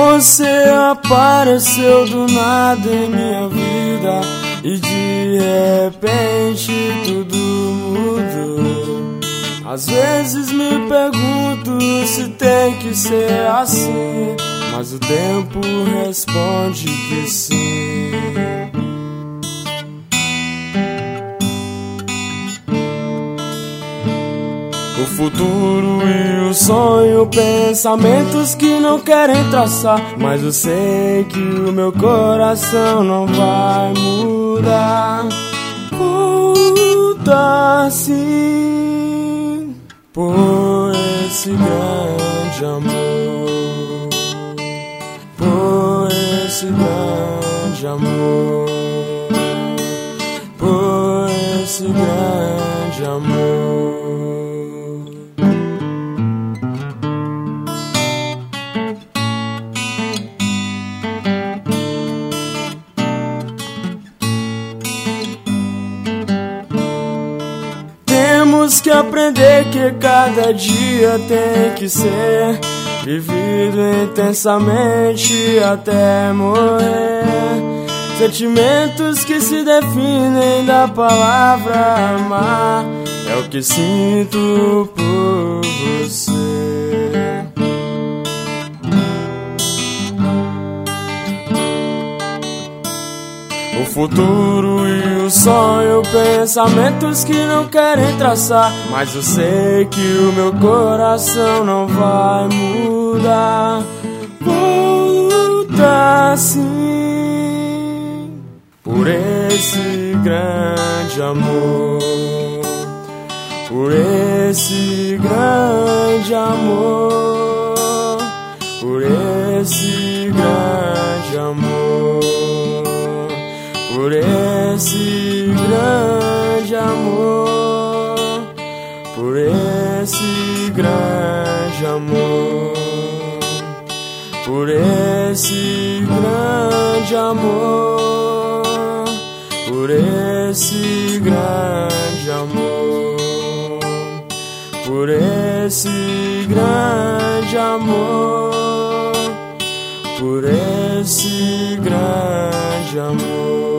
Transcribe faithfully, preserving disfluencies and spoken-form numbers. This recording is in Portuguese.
Você apareceu do nada em minha vida e de repente tudo mudou. Às vezes me pergunto se tem que ser assim, mas o tempo responde que sim. O futuro e o sonho, pensamentos que não querem traçar, mas eu sei que o meu coração não vai mudar. Volta sim, por esse grande amor, por esse grande amor, por esse grande amor. Temos que aprender que cada dia tem que ser vivido intensamente até morrer. Sentimentos que se definem da palavra amar, é o que sinto por você. O futuro e o sonho, pensamentos que não querem traçar, mas eu sei que o meu coração não vai mudar. Volta sim, por esse grande amor, por esse grande amor, por esse grande amor, por esse grande amor, por esse grande amor, por esse grande amor, por esse grande amor, por esse grande amor, por esse grande amor.